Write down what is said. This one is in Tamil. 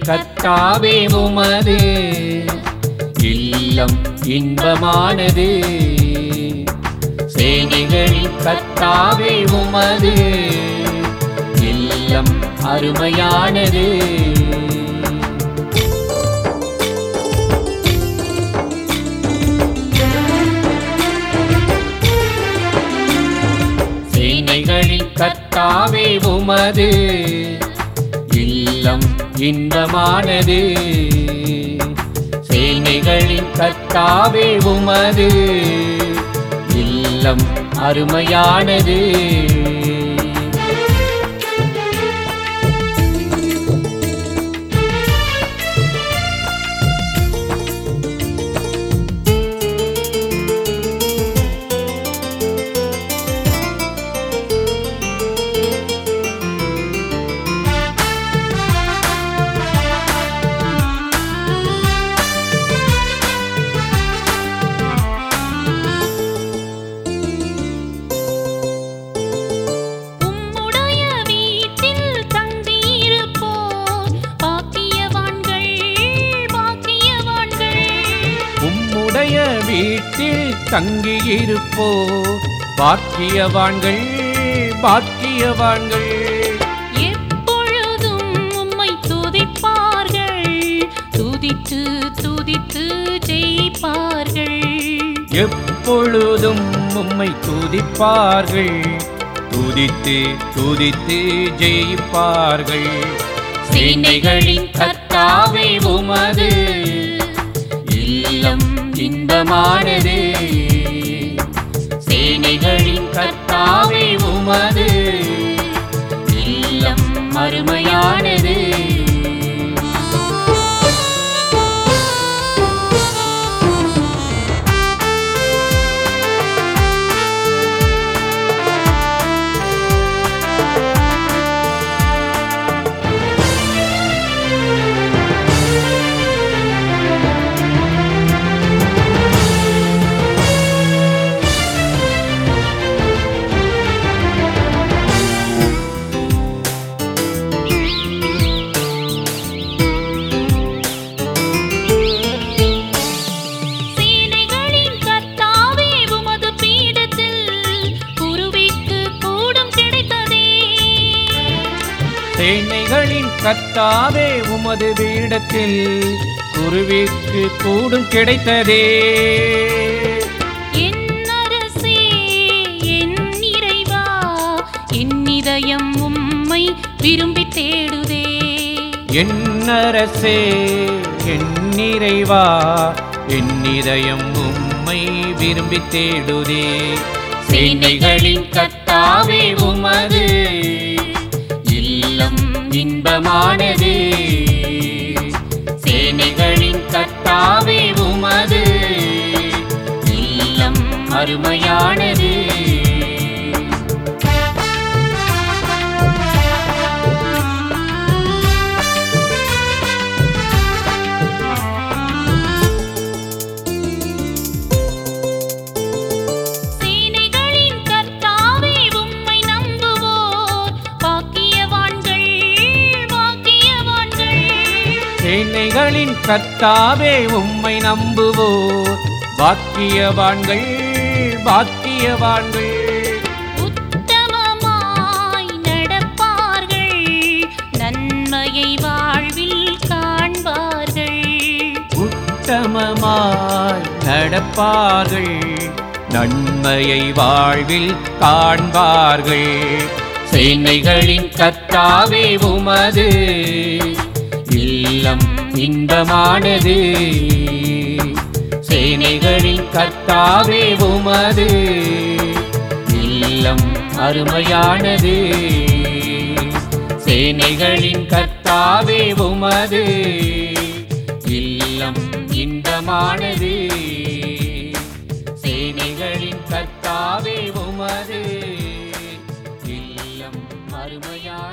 கர்த்தாவே உமது இல்லம் இன்பமானது. சேனைகளின் கர்த்தாவே உமது இல்லம் அருமையானது. சேனைகளின் கர்த்தாவே உமது இல்லம் இன்பமானது. சேனைகளின் கர்த்தாவே உமது இல்லம் அருமையானது. வீட்டில் தங்கியிருப்போ பாக்கியவான்கள் பாக்கியவான்கள். எப்பொழுதும் உம்மை துதிப்பார்கள், துதித்து துதித்து ஜெயிப்பார்கள். எப்பொழுதும் உம்மை துதிப்பார்கள், துதித்து துதித்து ஜெயிப்பார்கள். சேனைகளின் கர்த்தாவே உமது இல்லம் இன்பமானது. சேனைகளின் கர்த்தாவே உமது இல்லம் அருமையானது. சேனைகளின் கர்த்தாவே உமது பீடத்தில் குருவிக்கு கூடும் கிடைத்ததே. என் அரசே என் இறைவா, என் இதயம் உம்மை விரும்பி தேடுதே. என் அரசே என் இறைவா, என் இதயம் உம்மை விரும்பி தேடுதே. சேனைகளின் கர்த்தாவே உமது இல்லம் இன்பமானது. சேனைகளின் கர்த்தாவே உமது இல்லம் அருமையானது. சேனைகளின் கர்த்தாவே உம்மை நம்புவோர் பாக்கியவான்கள் பாக்கியவான்கள். உத்தமமாய் நடப்பார்கள், நன்மையை வாழ்வில் காண்பார்கள். உத்தமமாய் நடப்பார்கள், நன்மையை வாழ்வில் காண்பார்கள். சேனைகளின் கர்த்தாவே உமது இல்லம் இன்பமானது. சேனைகளின் கர்த்தாவே உமது இல்லம் அருமையானது. சேனைகளின் கர்த்தாவே உமது இல்லம் இன்பமானது. சேனைகளின் கர்த்தாவே உமது இல்லம் அருமையானது.